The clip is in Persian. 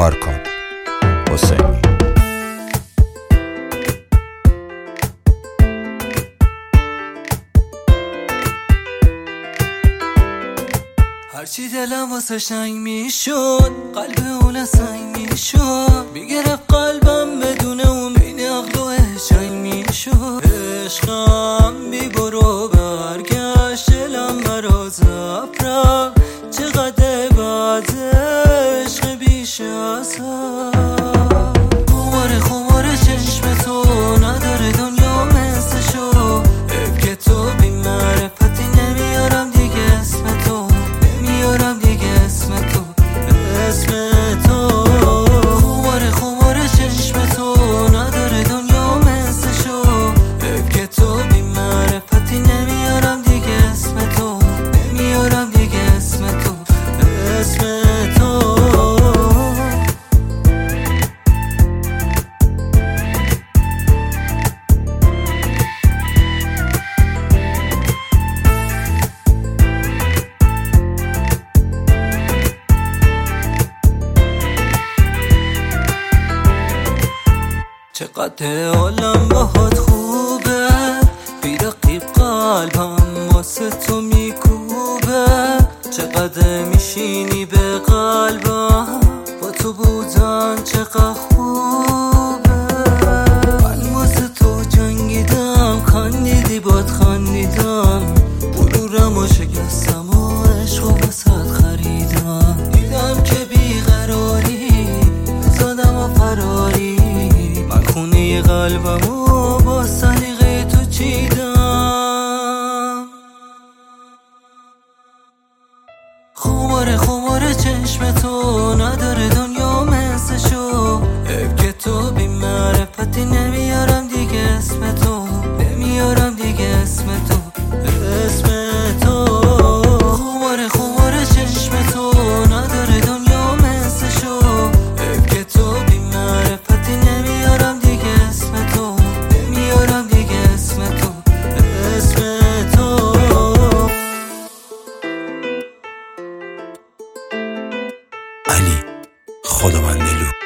آرکان حسینی. هرچی دلم واسه شنگ میشد، قلب اون سنگ میشد، میگرفت قلبم بدون اون بین عقل و شنگ میشد. عشقم بی برو برگشت، دلم مرا زفت رفت، چقدر بعد عشق بیش از خمار چشم تو نداره دنیا مثلشو. حیف که تو بی معرفتی، نمیارم دیگه اسم تو، نمیارم دیگه اسم تو، اسم تو. خمار چشم تو نداره دنیا مثلشو. حیف که تو بی معرفتی، نمیارم دیگه اسم تو، نمیارم دیگه اسم تو، اسم تو. چقدر حالم باهات خوبه، بی رقیب قلبم واسه تو میکوبه. چقدر میشینی به قلبم، با تو بودن چقدر خوبه. من واسه تو جنگیدم، خندیدی باد خندیدم، غرورم و شکستم و عشق و واسط خریدم. دیدم که بیقراری، زدم و فراری، من خونه قلبمو با سلیقه تو چیدم. خمار چشم تو نداره دنیا مثلشو. حیف که تو بی معرفتی، نمیارم دیگه اسم تو، نمیارم دیگه اسم تو، اسم تو. خمار چشم تو نداره دنیا مثلشو. حیف که تو بی معرفتی، نمیارم دیگه اسم تو، نمیارم دیگه اسم تو، اسم تو. علی خداوندلو.